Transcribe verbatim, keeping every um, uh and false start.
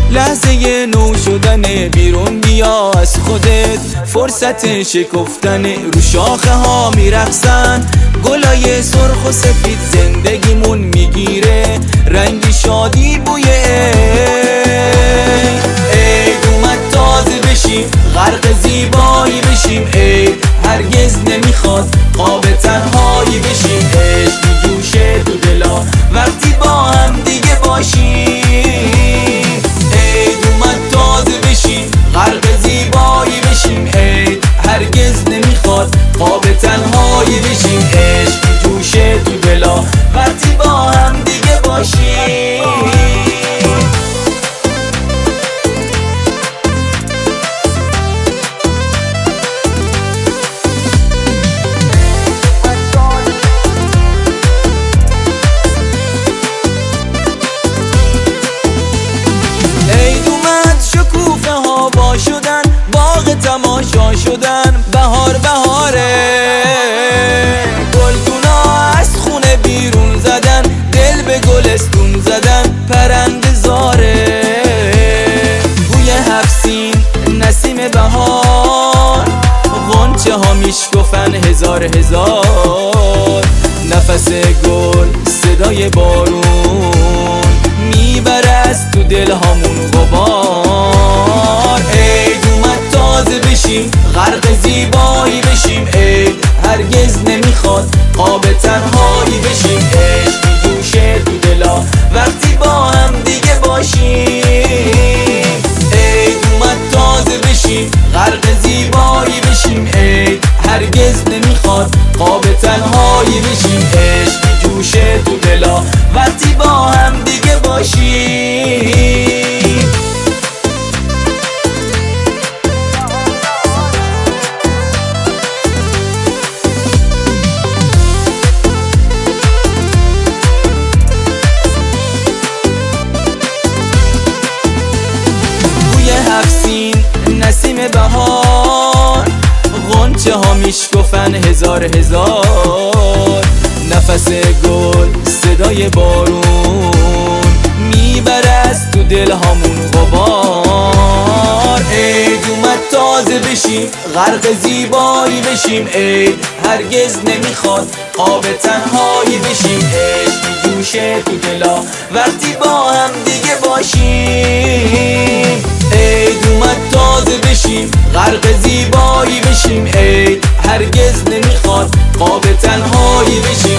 لحظه نو شدن بیرون بیا از خودت، فرصت شکفتن رو شاخه ها میرقصن، گلای سرخ و سفید زندگیمون میگیره رنگی شادی بوی عید. عید اومد تازه بشیم غرق زیبایی بشیم، عید هرگز نمیخواد خواب تنهایی بشیم، عشق میجوشه تو دلا وقتی با هم دیگه باشیم. عید اومد تازه بشیم غرق زیبایی بشیم، عید هرگز نمیخواد خواب تنهایی بشیم، عشق میجوشه تو دلا وقتی با هم دیگه باشیم. شدن باغ تماشا شدن، بهار بهاره، گلدونا از خونه بیرون زدن، دل به گلستون زدن، پرنده زاره، بوی هفسین نسیم بهار، غنچه ها میشکفن هزار هزار، نفس گل صدای بارون میبره از تو دل هامون غبار. عید اومد تازه بشیم غرق زیبایی بشیم، عید هرگز نمیخواد خواب تنهایی بشیم، عشق میجوشه تو دلا وقتی با هم دیگه باشیم. عید اومد تازه بشیم غرق زیبایی بشیم، عید هرگز نمیخواد خواب تنهایی بشیم، عشق میجوشه تو دلا وقتی با هم دیگه باشیم. هفسین نسیم بهار، غنچه ها میشکفن هزار هزار، نفس گل صدای بارون میبره از تو دل هامون غبار. عید اومد تازه بشیم غرق زیبایی بشیم، عید هرگز نمیخواد خواب تنهایی بشیم، عشق میجوشه تو دلا وقتی با هم دیگه باشیم. عید اومد تازه بشیم غرق زیبایی بشیم، عید هرگز نمیخواد خواب تنهایی بشیم،